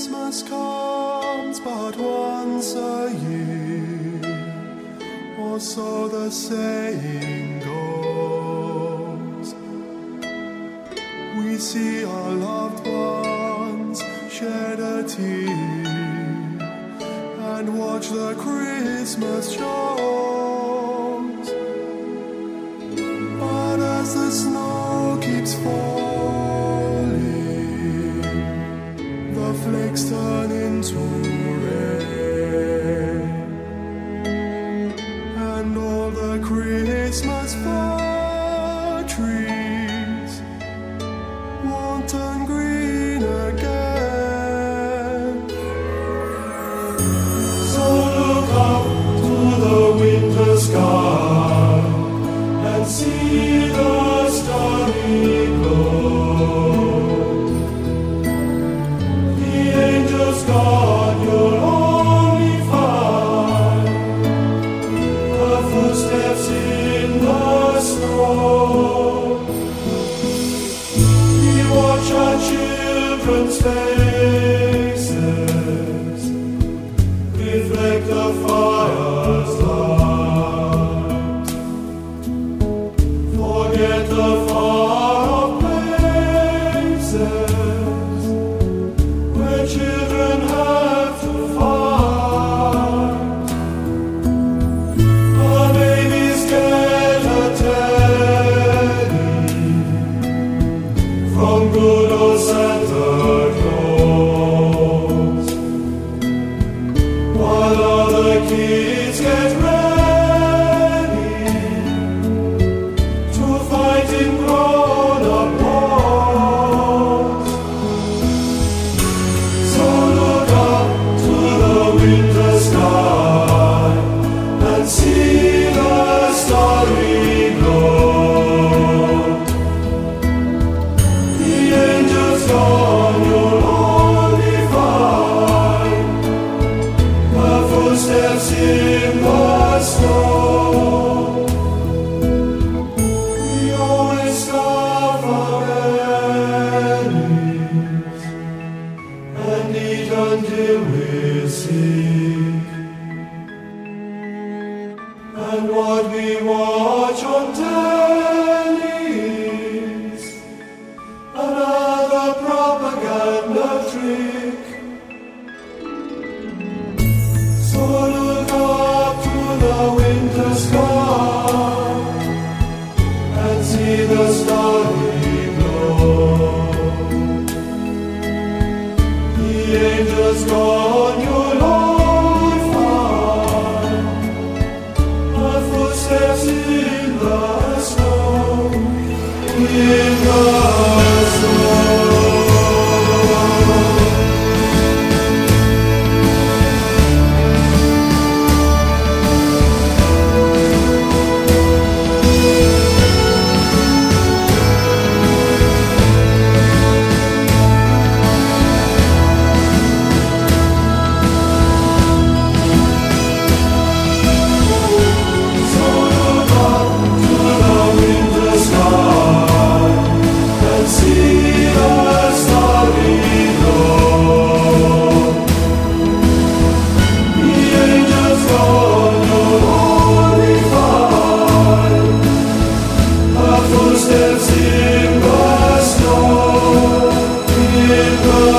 Christmas comes but once a year, or so the saying goes. We see our loved ones shed a tear and watch the Christmas shows. But as the snow keeps falling, the flakes turn into rain, and all the Christmas fir trees won't turn green again. So look up to the winter sky and see the starry glow. God, you'll only find the footsteps in the snow. We watch our children's faces reflect the fire's light. Forget the far-off places where children have to fight. The babies get a teddy from good old Santa Claus, while other kids get ready to fight in grown-up wars. So look up to the winter sky and see the starry glow. The angels gone, you'll only find the footsteps in the snow. We always starve our bellies and eat until we're sick, and what we watch on telly is another propaganda trick. So look up to the winter sky and see the starry glow. The angels gone, you'll only find the footsteps in the snow, in the snow. Footsteps in the snow, in the